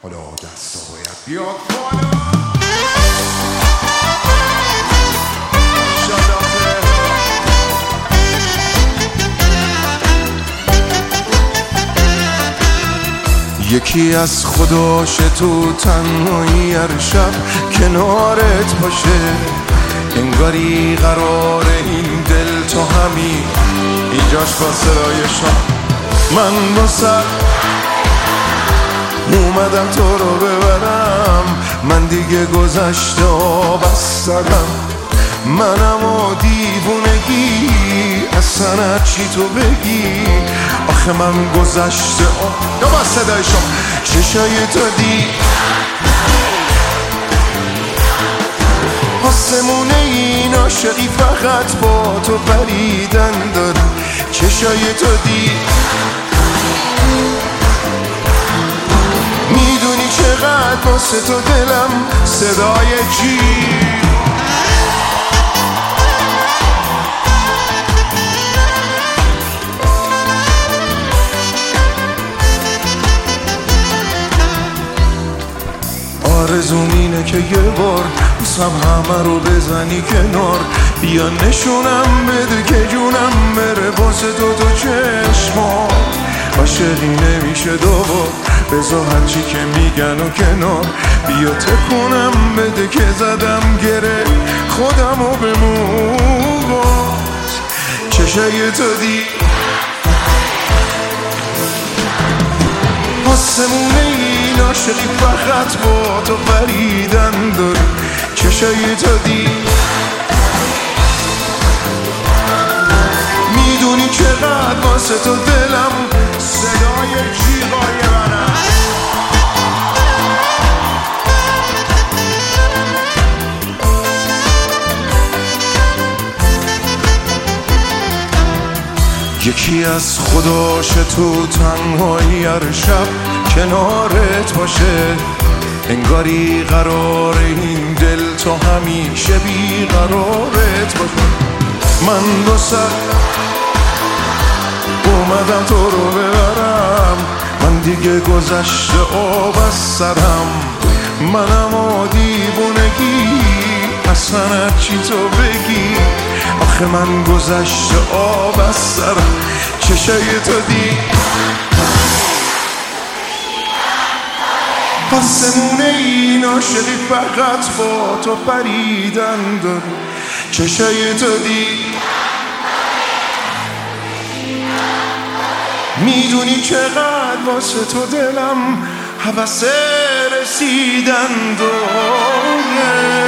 حالا دستا باید بیاد بالا. یکی از خداش تو تنهایی هر شب کنارت باشه، انگاری قرار این دل تو همین اینجاش با صدای شام. من با سر اومدم تو رو ببرم، من دیگه گذشته بس زدم، منم و دیوونگی اصلا چی تو بگی. آخه من گذشته یا با صدای شما چشای تو دی آسمونه این عاشقی فقط با تو پریدن داره، چشای تو دی میدونی چقدر واسه تو دلم صدای چی. آرزوم اینه که یه بار بسم همه رو بزنی کنار، بیا نشونم بده که جونم بره واسه تو چشما. عاشقی نمیشه دوبار، بذار هرچی که میگن و کنار، بیا تکونم بده که زدم گره خودمو به موهات. چشای تو دی آسمونه این عاشقی فقط با تو پریدن داره، چشای تو دی میدونی چقدر واسه تو دلم صدای جیغای منم. یکی از خداش تو تنهایی هر شب کنارت باشه، انگاری قرار این دل تو همیشه بی قرارت باشه. من دو سر اومدم تو رو ببرم، من دیگه گذشته آب از سرم، منم و دیوونگی اصلا چی تو بگی. آخه من گذشته آب از سرم، چشای تو دی آسمونه این عاشقی فقط با تو پریدن داره، چشای تو دی میدونی چقدر واسه تو دلم هوس رسیدن داره.